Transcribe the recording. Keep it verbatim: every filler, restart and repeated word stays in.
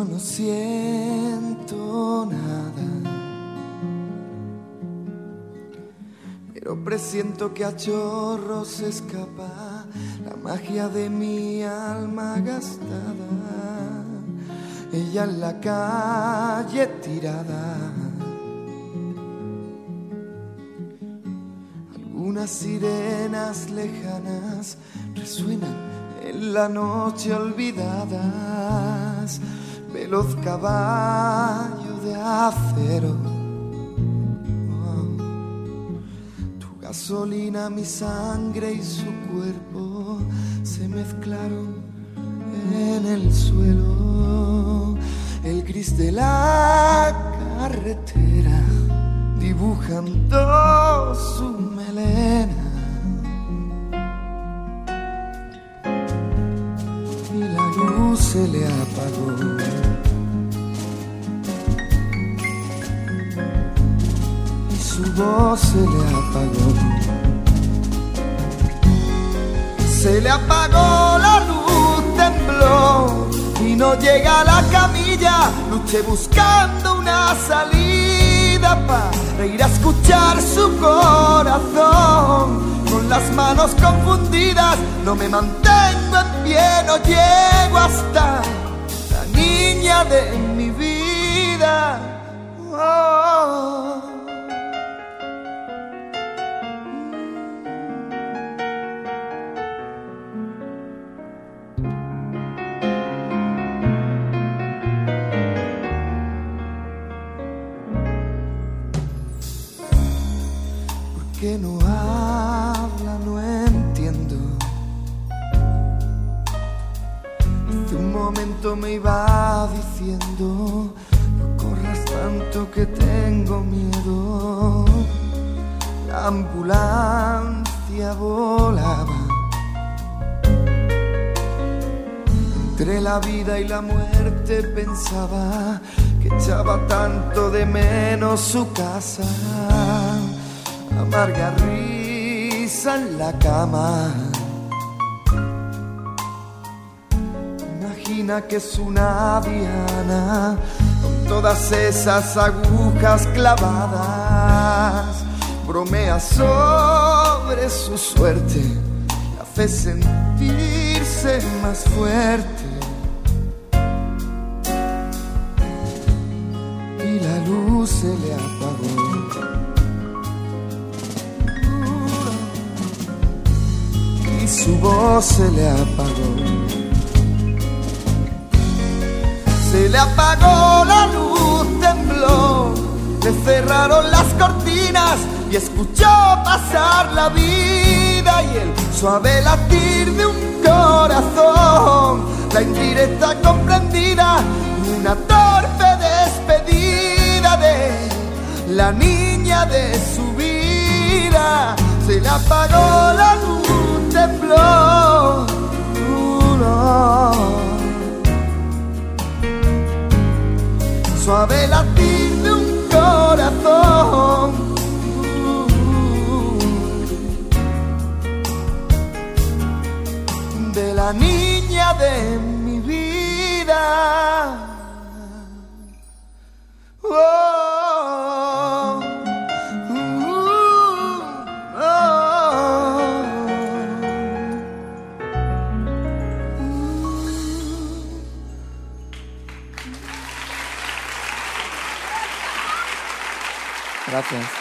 yo no siento nada, pero presiento que a chorros se escapa la magia de mi alma gastada. Ella en la calle tirada, algunas sirenas lejanas resuenan en la noche olvidadas. Veloz caballo de acero, gasolina, mi sangre y su cuerpo se mezclaron en el suelo. El gris de la carretera dibujando su melena, y la luz se le apagó. Su voz se le apagó, se le apagó la luz, tembló y no llega a la camilla. Luché buscando una salida para ir a escuchar su corazón. Con las manos confundidas no me mantengo en pie, no llego hasta la niña de mi vida. Oh. Que no habla, no entiendo. Hace un momento me iba diciendo: no corras tanto que tengo miedo. La ambulancia volaba entre la vida y la muerte. Pensaba que echaba tanto de menos su casa. Amarga risa en la cama. Imagina que es una diana con todas esas agujas clavadas. Bromea sobre su suerte, la hace sentirse más fuerte. Y la luz se le apagó. Su voz se le apagó, se le apagó la luz, tembló, le cerraron las cortinas y escuchó pasar la vida y el suave latir de un corazón, la indirecta comprendida y una torpe despedida de la niña de su vida. Se le apagó la luz, tembló, uh, no. Suave latir de un corazón, uh, de la niña de mi vida. Oh. Gracias.